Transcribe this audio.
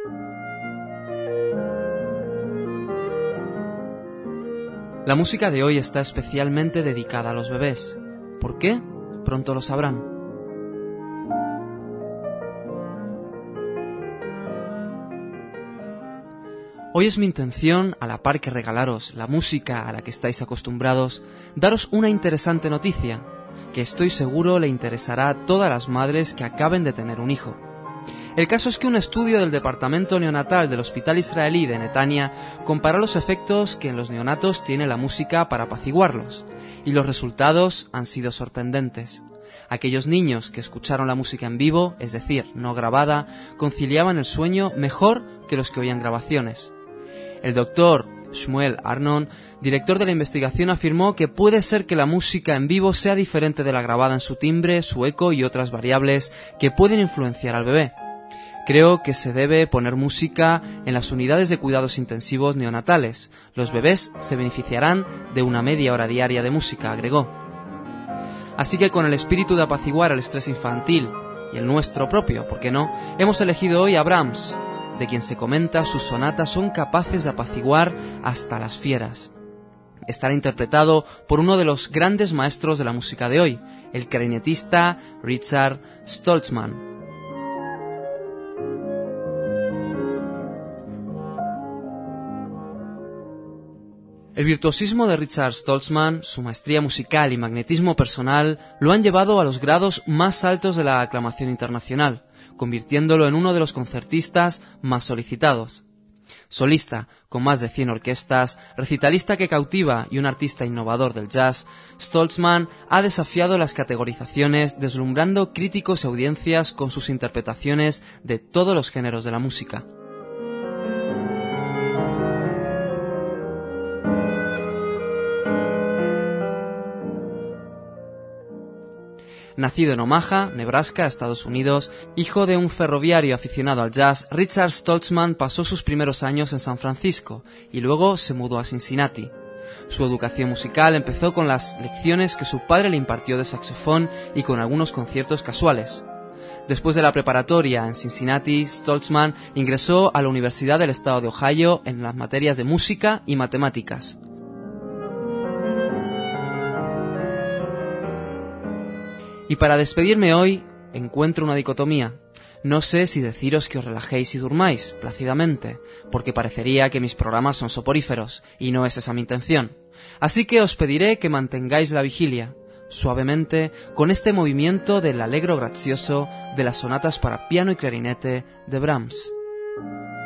La música de hoy está especialmente dedicada a los bebés. ¿Por qué? Pronto lo sabrán. Hoy es mi intención, a la par que regalaros la música a la que estáis acostumbrados, daros una interesante noticia, que estoy seguro le interesará a todas las madres que acaben de tener un hijo. El caso es que un estudio del Departamento Neonatal del Hospital Israelí de Netanya comparó los efectos que en los neonatos tiene la música para apaciguarlos, y los resultados han sido sorprendentes. Aquellos niños que escucharon la música en vivo, es decir, no grabada, conciliaban el sueño mejor que los que oían grabaciones. El doctor Shmuel Arnon, director de la investigación, afirmó que puede ser que la música en vivo sea diferente de la grabada en su timbre, su eco y otras variables que pueden influenciar al bebé. Creo que se debe poner música en las unidades de cuidados intensivos neonatales. Los bebés se beneficiarán de una media hora diaria de música, agregó. Así que con el espíritu de apaciguar el estrés infantil y el nuestro propio, ¿por qué no?, hemos elegido hoy a Brahms, de quien se comenta sus sonatas son capaces de apaciguar hasta las fieras. Estará interpretado por uno de los grandes maestros de la música de hoy, el clarinetista Richard Stoltzman. El virtuosismo de Richard Stoltzman, su maestría musical y magnetismo personal lo han llevado a los grados más altos de la aclamación internacional, convirtiéndolo en uno de los concertistas más solicitados. Solista, con más de 100 orquestas, recitalista que cautiva y un artista innovador del jazz, Stoltzman ha desafiado las categorizaciones, deslumbrando críticos y audiencias con sus interpretaciones de todos los géneros de la música. Nacido en Omaha, Nebraska, Estados Unidos, hijo de un ferroviario aficionado al jazz, Richard Stoltzman pasó sus primeros años en San Francisco y luego se mudó a Cincinnati. Su educación musical empezó con las lecciones que su padre le impartió de saxofón y con algunos conciertos casuales. Después de la preparatoria en Cincinnati, Stoltzman ingresó a la Universidad del Estado de Ohio en las materias de música y matemáticas. Y para despedirme hoy, encuentro una dicotomía. No sé si deciros que os relajéis y durmáis plácidamente, porque parecería que mis programas son soporíferos, y no es esa mi intención. Así que os pediré que mantengáis la vigilia, suavemente, con este movimiento del allegro grazioso de las sonatas para piano y clarinete de Brahms.